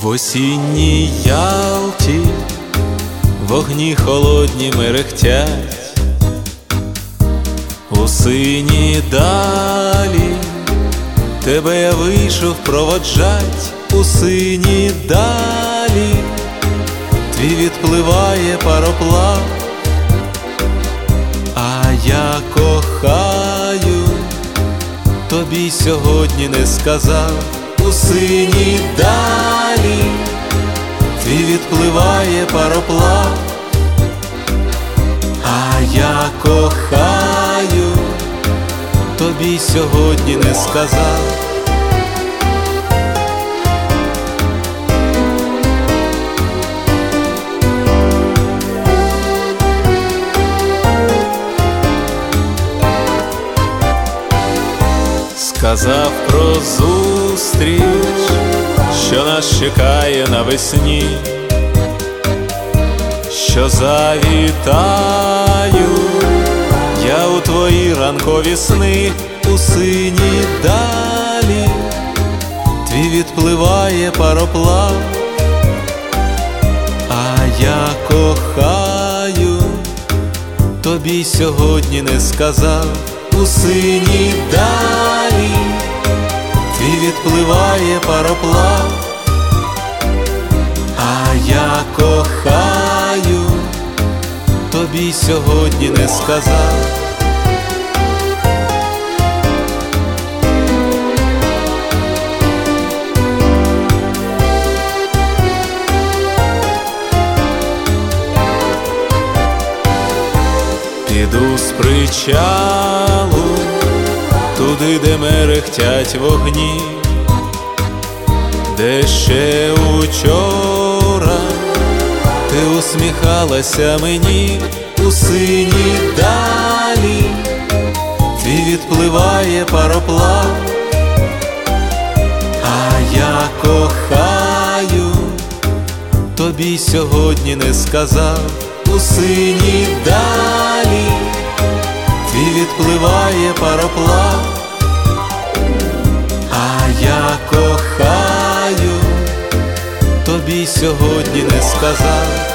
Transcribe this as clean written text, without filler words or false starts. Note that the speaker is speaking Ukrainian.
В осінній Ялті вогні холодні мерехтять, у синій далі тебе я вийшов проводжать, у синій далі твій відпливає пароплав, а я кохаю, тобі сьогодні не сказав. У синій далі твій відпливає пароплав, а я кохаю, тобі сьогодні не сказав. Сказав про зустріч, що нас чекає навесні, що завітаю я у твої ранкові сни. У синій далі твій відпливає пароплав, а я кохаю, тобі сьогодні не сказав. У синій далі твій відпливає пароплав, а я кохаю, тобі сьогодні не сказав. Піду з причалу туди, де мерехтять вогні, де ще учора ти усміхалася мені. У синій далі твій відпливає пароплав, а я кохаю, тобі сьогодні не сказав. У синій далі твій відпливає пароплав, а я кохаю, тобі сьогодні не сказав.